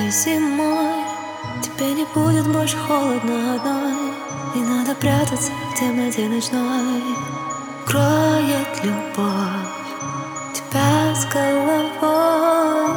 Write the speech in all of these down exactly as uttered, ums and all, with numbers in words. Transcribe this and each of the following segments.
Этой зимой тебе не будет больше холодно одной. Не надо прятаться в темноте ночной. Кроет любовь тебя с головой.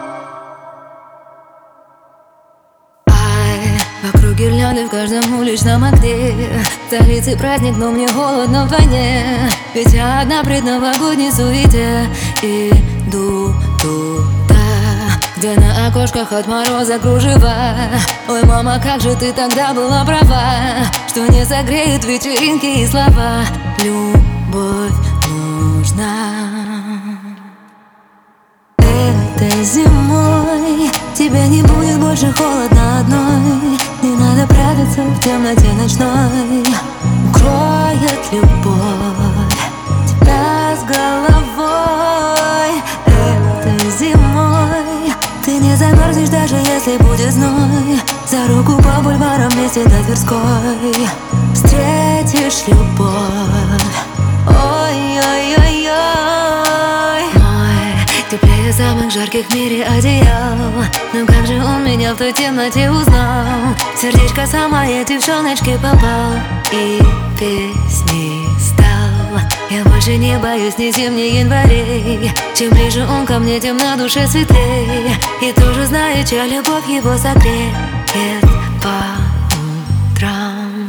Ай, вокруг гирлянды в каждом уличном окне. В столице праздник, но мне холодно вдвойне. Ведь я одна пред новогодней суете. Иду туда, где на окошках от мороза кружева. Ой, мама, как же ты тогда была права, что не согреют вечеринки и слова. Любовь нужна. Этой зимой тебе не будет больше холодно одной. Не надо прятаться в темноте ночной. Укроет любовь тебя с головой. Этой зимой ты не замерзнешь, даже если будет зной. За руку по бульварам вместе до Тверской встретишь любовь. Ой-ой-ой-ой, мой теплее самых жарких в мире одеял. Но как же он меня в той темноте узнал? Сердечко самой девчоночки попал и песни стал. Я больше не боюсь ни зимней январей. Чем ближе он ко мне, тем на душе светлее. И тоже знаю, чья любовь его согреет по утрам.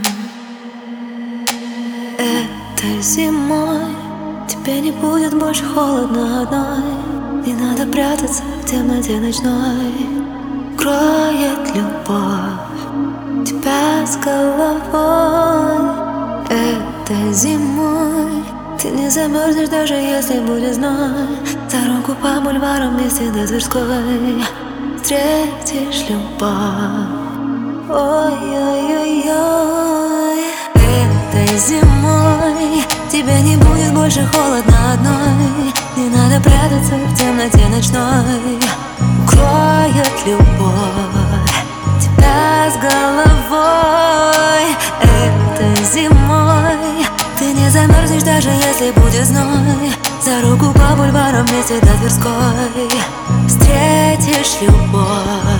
Этой зимой тебе не будет больше холодно одной. Не надо прятаться в темноте ночной. Кроет любовь тебя с головой. Этой зимой ты не замерзнешь, даже если будет зной. За руку по бульварам вместе до Тверской встретишь любовь. Ой-ой-ой-ой. Этой зимой тебе не будет больше холодно одной. Не надо прятаться в темноте ночной. Укроет любовь тебя с головой. Этой зимой ты не замерзнешь, даже если будет зной. За руку по бульварам вместе до Тверской встретишь любовь.